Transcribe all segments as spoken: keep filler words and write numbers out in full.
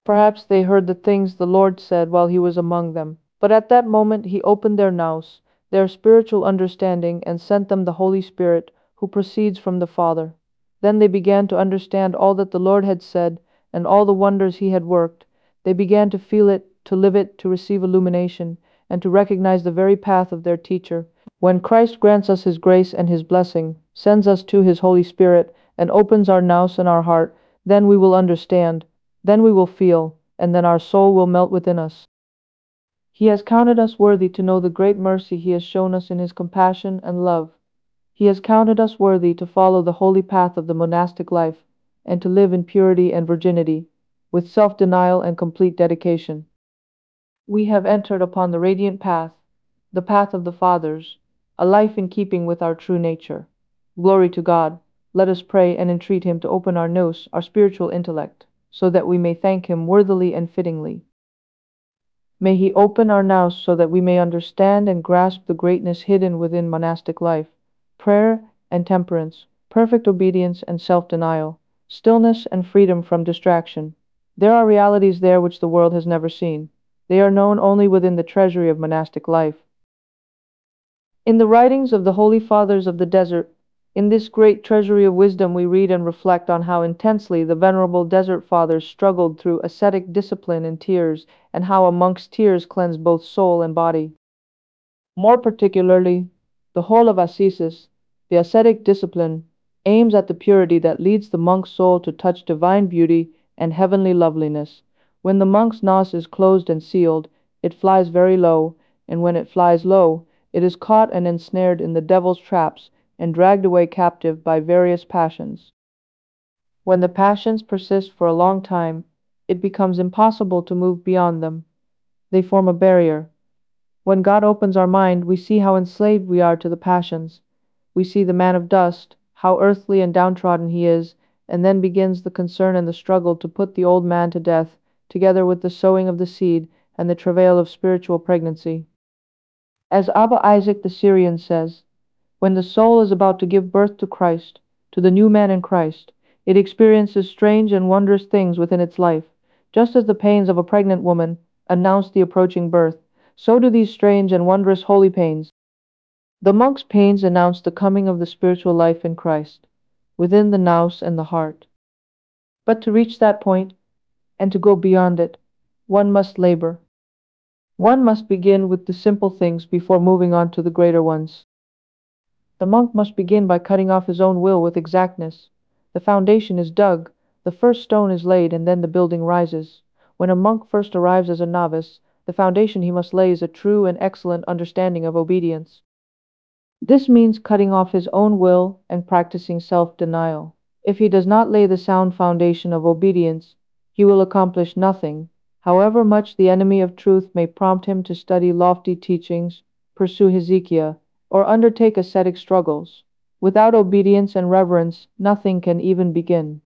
Perhaps they heard the things the Lord said while he was among them. But at that moment he opened their nous, their spiritual understanding, and sent them the Holy Spirit, who proceeds from the Father. Then they began to understand all that the Lord had said, and all the wonders he had worked. They began to feel it, to live it, to receive illumination, and to recognize the very path of their teacher. When Christ grants us his grace and his blessing, sends us to his Holy Spirit, and opens our nous and our heart, then we will understand, then we will feel, and then our soul will melt within us. He has counted us worthy to know the great mercy he has shown us in his compassion and love. He has counted us worthy to follow the holy path of the monastic life, and to live in purity and virginity, with self-denial and complete dedication. We have entered upon the radiant path, the path of the Fathers, a life in keeping with our true nature. Glory to God. Let us pray and entreat him to open our nous, our spiritual intellect, so that we may thank him worthily and fittingly. May he open our nous so that we may understand and grasp the greatness hidden within monastic life, prayer and temperance, perfect obedience and self-denial, stillness and freedom from distraction. There are realities there which the world has never seen. They are known only within the treasury of monastic life. In the writings of the Holy Fathers of the desert, in this great treasury of wisdom, we read and reflect on how intensely the venerable desert fathers struggled through ascetic discipline and tears, and how a monk's tears cleanse both soul and body. More particularly, the whole of ascesis, the ascetic discipline, aims at the purity that leads the monk's soul to touch divine beauty and heavenly loveliness. When the monk's nous is closed and sealed, it flies very low, and when it flies low, it is caught and ensnared in the devil's traps and dragged away captive by various passions. When the passions persist for a long time, it becomes impossible to move beyond them. They form a barrier. When God opens our mind, we see how enslaved we are to the passions. We see the man of dust, how earthly and downtrodden he is, and then begins the concern and the struggle to put the old man to death, together with the sowing of the seed and the travail of spiritual pregnancy. As Abba Isaac the Syrian says, when the soul is about to give birth to Christ, to the new man in Christ, it experiences strange and wondrous things within its life. Just as the pains of a pregnant woman announce the approaching birth, so do these strange and wondrous holy pains. The monk's pains announce the coming of the spiritual life in Christ, within the nous and the heart. But to reach that point, and to go beyond it, one must labor. One must begin with the simple things before moving on to the greater ones. The monk must begin by cutting off his own will with exactness. The foundation is dug, the first stone is laid, and then the building rises. When a monk first arrives as a novice, the foundation he must lay is a true and excellent understanding of obedience. This means cutting off his own will and practicing self-denial. If he does not lay the sound foundation of obedience, he will accomplish nothing, however much the enemy of truth may prompt him to study lofty teachings, pursue hesychia, or undertake ascetic struggles. Without obedience and reverence, nothing can even begin.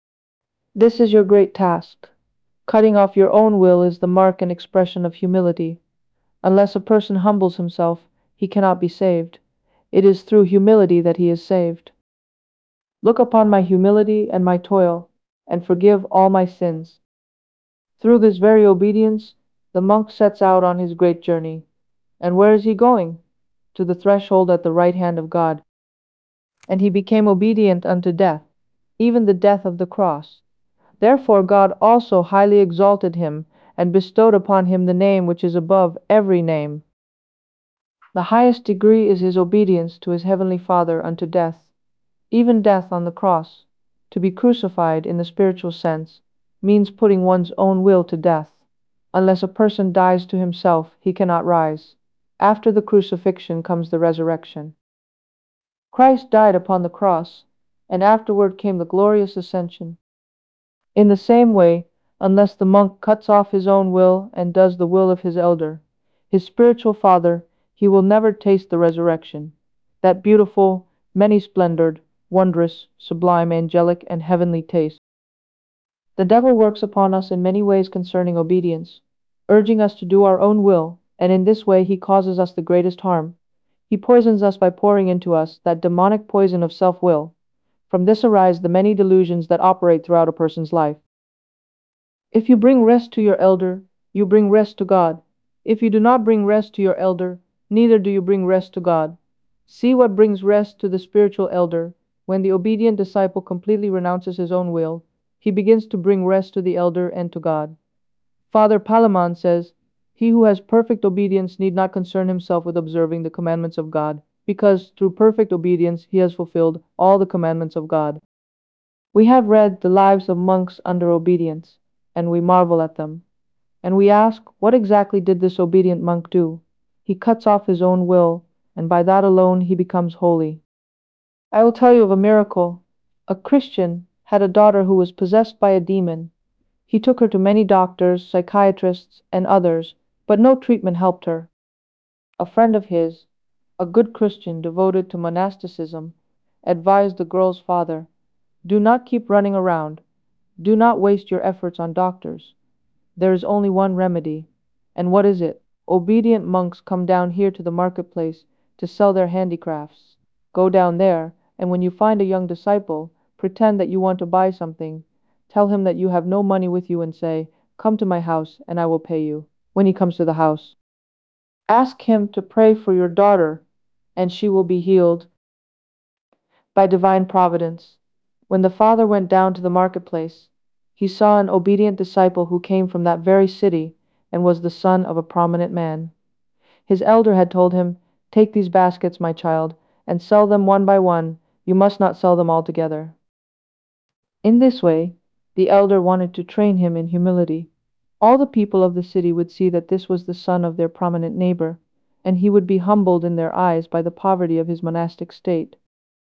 This is your great task. Cutting off your own will is the mark and expression of humility. Unless a person humbles himself, he cannot be saved. It is through humility that he is saved. Look upon my humility and my toil, and forgive all my sins. Through this very obedience, the monk sets out on his great journey. And where is he going? To the threshold at the right hand of God. And he became obedient unto death, even the death of the cross. Therefore God also highly exalted him, and bestowed upon him the name which is above every name. The highest degree is his obedience to his heavenly Father unto death, even death on the cross. To be crucified, in the spiritual sense, means putting one's own will to death. Unless a person dies to himself, he cannot rise. After the crucifixion comes the resurrection. Christ died upon the cross, and afterward came the glorious ascension. In the same way, unless the monk cuts off his own will and does the will of his elder, his spiritual father, he will never taste the resurrection, that beautiful, many-splendored, wondrous, sublime, angelic, and heavenly taste. The devil works upon us in many ways concerning obedience, urging us to do our own will, and in this way he causes us the greatest harm. He poisons us by pouring into us that demonic poison of self-will. From this arise the many delusions that operate throughout a person's life. If you bring rest to your elder, you bring rest to God. If you do not bring rest to your elder, neither do you bring rest to God. See what brings rest to the spiritual elder. When the obedient disciple completely renounces his own will, he begins to bring rest to the elder and to God. Father Palemon says, "He who has perfect obedience need not concern himself with observing the commandments of God, because through perfect obedience he has fulfilled all the commandments of God." We have read the lives of monks under obedience, and we marvel at them. And we ask, what exactly did this obedient monk do? He cuts off his own will, and by that alone he becomes holy. I will tell you of a miracle. A Christian had a daughter who was possessed by a demon. He took her to many doctors, psychiatrists, and others, but no treatment helped her. A friend of his, a good Christian devoted to monasticism, advised the girl's father, "Do not keep running around. Do not waste your efforts on doctors. There is only one remedy. And what is it? Obedient monks come down here to the marketplace to sell their handicrafts. Go down there, and when you find a young disciple, pretend that you want to buy something. Tell him that you have no money with you and say, 'Come to my house, and I will pay you.' When he comes to the house, ask him to pray for your daughter, and she will be healed by divine providence." When the father went down to the marketplace, he saw an obedient disciple who came from that very city and was the son of a prominent man. His elder had told him, "Take these baskets, my child, and sell them one by one. You must not sell them all together." In this way, the elder wanted to train him in humility. All the people of the city would see that this was the son of their prominent neighbor, and he would be humbled in their eyes by the poverty of his monastic state.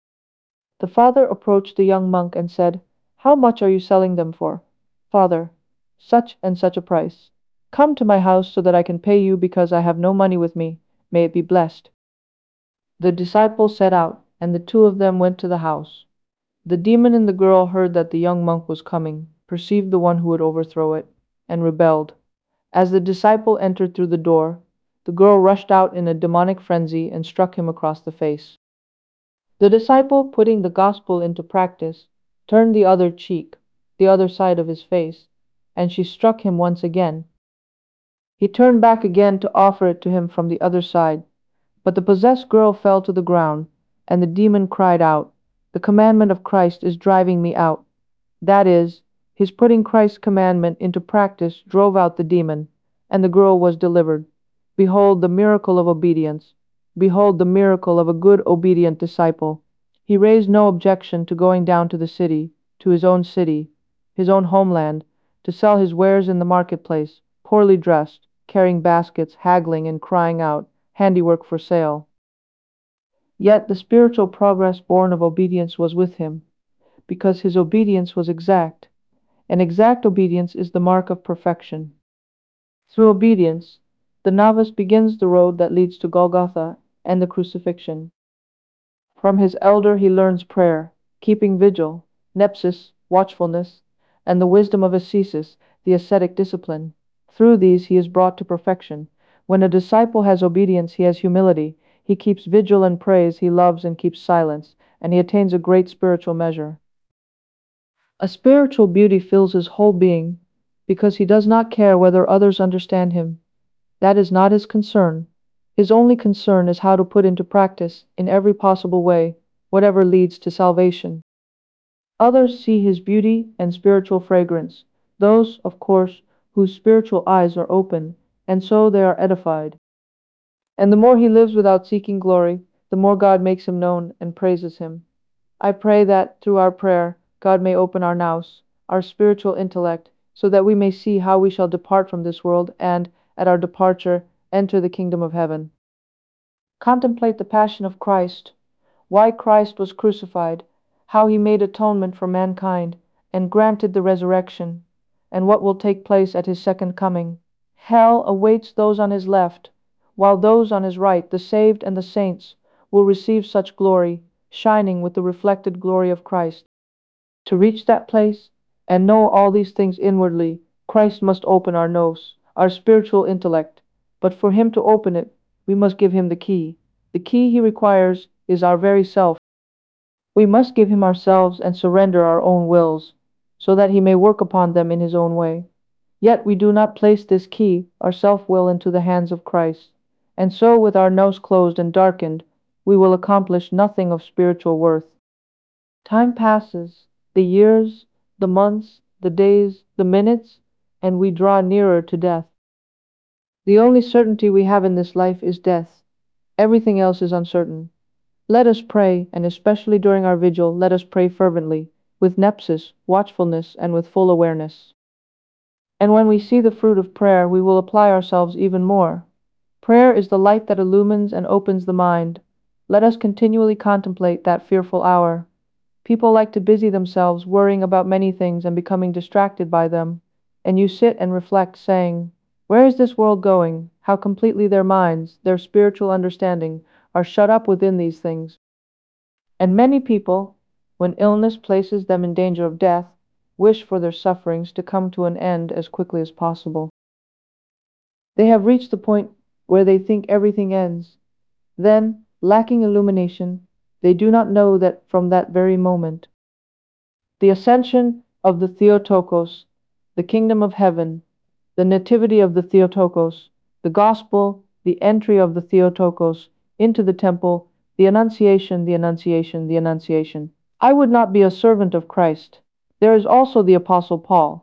The father approached the young monk and said, "How much are you selling them for?" "Father, such and such a price." "Come to my house so that I can pay you, because I have no money with me. May it be blessed." The disciple set out, and the two of them went to the house. The demon in the girl heard that the young monk was coming, perceived the one who would overthrow it, and rebelled. As the disciple entered through the door, the girl rushed out in a demonic frenzy and struck him across the face. The disciple, putting the gospel into practice, turned the other cheek, the other side of his face, and she struck him once again. He turned back again to offer it to him from the other side, but the possessed girl fell to the ground, and the demon cried out, "The commandment of Christ is driving me out." That is, his putting Christ's commandment into practice drove out the demon, and the girl was delivered. Behold the miracle of obedience. Behold the miracle of a good obedient disciple. He raised no objection to going down to the city, to his own city, his own homeland, to sell his wares in the marketplace, poorly dressed, carrying baskets, haggling and crying out, "Handiwork for sale." Yet the spiritual progress born of obedience was with him, because his obedience was exact, and exact obedience is the mark of perfection. Through obedience, the novice begins the road that leads to Golgotha and the crucifixion. From his elder he learns prayer, keeping vigil, nepsis, watchfulness, and the wisdom of ascesis, the ascetic discipline. Through these he is brought to perfection. When a disciple has obedience, he has humility. He keeps vigil and prays, he loves and keeps silence, and he attains a great spiritual measure. A spiritual beauty fills his whole being, because he does not care whether others understand him. That is not his concern. His only concern is how to put into practice, in every possible way, whatever leads to salvation. Others see his beauty and spiritual fragrance, those, of course, whose spiritual eyes are open, and so they are edified. And the more he lives without seeking glory, the more God makes him known and praises him. I pray that, through our prayer, God may open our nous, our spiritual intellect, so that we may see how we shall depart from this world and, at our departure, enter the kingdom of heaven. Contemplate the passion of Christ, why Christ was crucified, how he made atonement for mankind, and granted the resurrection, and what will take place at his second coming. Hell awaits those on his left, while those on his right, the saved and the saints, will receive such glory, shining with the reflected glory of Christ. To reach that place, and know all these things inwardly, Christ must open our nous, our spiritual intellect. But for him to open it, we must give him the key. The key he requires is our very self. We must give him ourselves and surrender our own wills, so that he may work upon them in his own way. Yet we do not place this key, our self will, into the hands of Christ. And so, with our nose closed and darkened, we will accomplish nothing of spiritual worth. Time passes, the years, the months, the days, the minutes, and we draw nearer to death. The only certainty we have in this life is death. Everything else is uncertain. Let us pray, and especially during our vigil, let us pray fervently, with nepsis, watchfulness, and with full awareness. And when we see the fruit of prayer, we will apply ourselves even more. Prayer is the light that illumines and opens the mind. Let us continually contemplate that fearful hour. People like to busy themselves worrying about many things and becoming distracted by them. And you sit and reflect, saying, "Where is this world going?" How completely their minds, their spiritual understanding, are shut up within these things. And many people, when illness places them in danger of death, wish for their sufferings to come to an end as quickly as possible. They have reached the point where they think everything ends. Then, lacking illumination, they do not know that from that very moment, the ascension of the Theotokos, the kingdom of heaven, the nativity of the Theotokos, the gospel, the entry of the Theotokos into the temple, the Annunciation, the Annunciation, the Annunciation. I would not be a servant of Christ. There is also the Apostle Paul.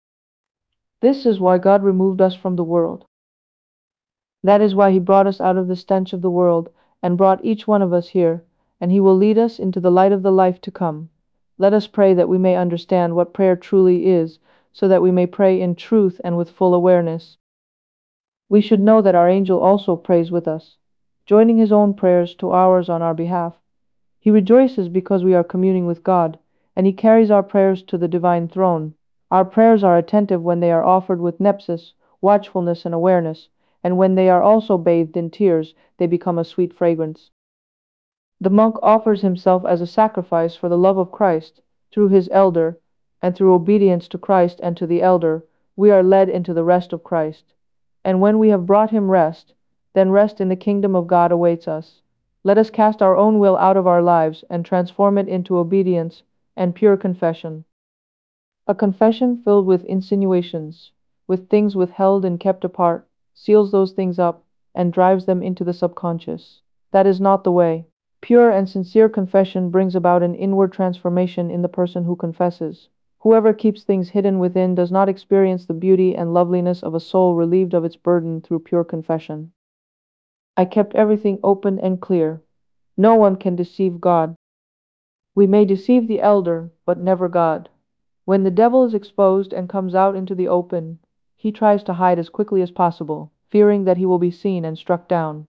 This is why God removed us from the world. That is why he brought us out of the stench of the world, and brought each one of us here, and he will lead us into the light of the life to come. Let us pray that we may understand what prayer truly is, so that we may pray in truth and with full awareness. We should know that our angel also prays with us, joining his own prayers to ours on our behalf. He rejoices because we are communing with God, and he carries our prayers to the divine throne. Our prayers are attentive when they are offered with nepsis, watchfulness, and awareness, and when they are also bathed in tears, they become a sweet fragrance. The monk offers himself as a sacrifice for the love of Christ, through his elder, and through obedience to Christ and to the elder, we are led into the rest of Christ. And when we have brought him rest, then rest in the kingdom of God awaits us. Let us cast our own will out of our lives and transform it into obedience and pure confession. A confession filled with insinuations, with things withheld and kept apart, seals those things up and drives them into the subconscious. That is not the way. Pure and sincere confession brings about an inward transformation in the person who confesses. Whoever keeps things hidden within does not experience the beauty and loveliness of a soul relieved of its burden through pure confession. I kept everything open and clear. No one can deceive God. We may deceive the elder, but never God. When the devil is exposed and comes out into the open, he tries to hide as quickly as possible, fearing that he will be seen and struck down.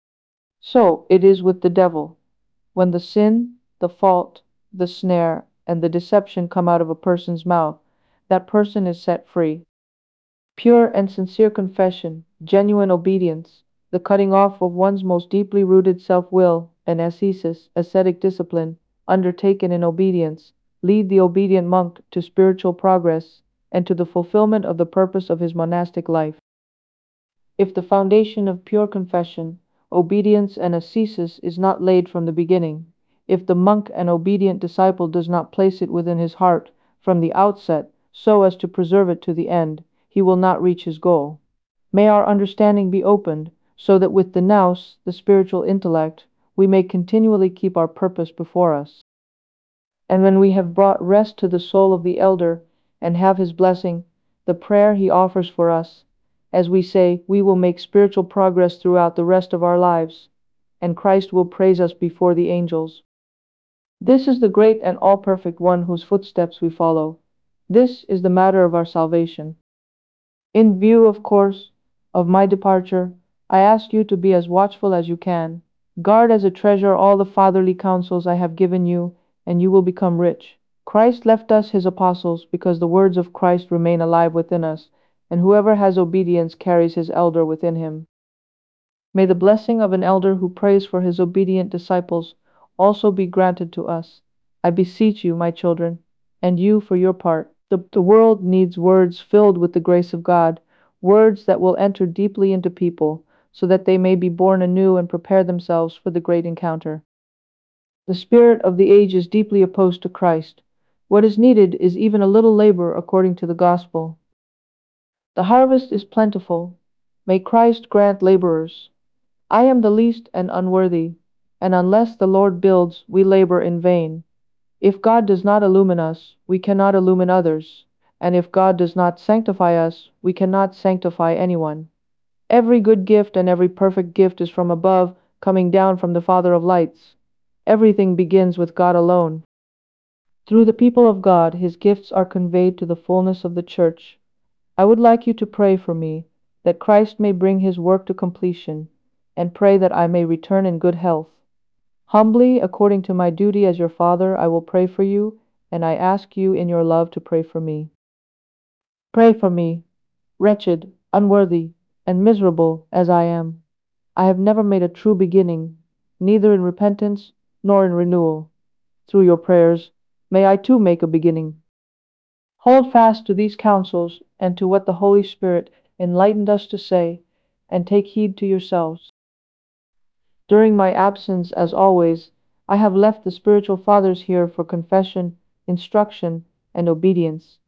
So it is with the devil. When the sin, the fault, the snare, and the deception come out of a person's mouth, that person is set free. Pure and sincere confession, genuine obedience, the cutting off of one's most deeply rooted self-will, and ascesis, ascetic discipline, undertaken in obedience, lead the obedient monk to spiritual progress and to the fulfillment of the purpose of his monastic life. If the foundation of pure confession, obedience, and ascesis is not laid from the beginning, if the monk and obedient disciple does not place it within his heart from the outset so as to preserve it to the end, he will not reach his goal. May our understanding be opened, so that with the nous, the spiritual intellect, we may continually keep our purpose before us. And when we have brought rest to the soul of the elder, and have his blessing, the prayer he offers for us, as we say, we will make spiritual progress throughout the rest of our lives, and Christ will praise us before the angels. This is the great and all-perfect one whose footsteps we follow. This is the matter of our salvation. In view, of course, of my departure, I ask you to be as watchful as you can. Guard as a treasure all the fatherly counsels I have given you, and you will become rich. Christ left us his apostles because the words of Christ remain alive within us, and whoever has obedience carries his elder within him. May the blessing of an elder who prays for his obedient disciples also be granted to us. I beseech you, my children, and you for your part. The, the world needs words filled with the grace of God, words that will enter deeply into people, so that they may be born anew and prepare themselves for the great encounter. The spirit of the age is deeply opposed to Christ. What is needed is even a little labor according to the gospel. The harvest is plentiful. May Christ grant laborers. I am the least and unworthy, and unless the Lord builds, we labor in vain. If God does not illumine us, we cannot illumine others, and if God does not sanctify us, we cannot sanctify anyone. Every good gift and every perfect gift is from above, coming down from the Father of lights. Everything begins with God alone. Through the people of God, His gifts are conveyed to the fullness of the church. I would like you to pray for me, that Christ may bring His work to completion, and pray that I may return in good health. Humbly, according to my duty as your father, I will pray for you, and I ask you in your love to pray for me. Pray for me, wretched, unworthy, and miserable as I am. I have never made a true beginning, neither in repentance nor in renewal. Through your prayers, may I too make a beginning. Hold fast to these counsels and to what the Holy Spirit enlightened us to say, and take heed to yourselves. During my absence, as always, I have left the spiritual fathers here for confession, instruction, and obedience.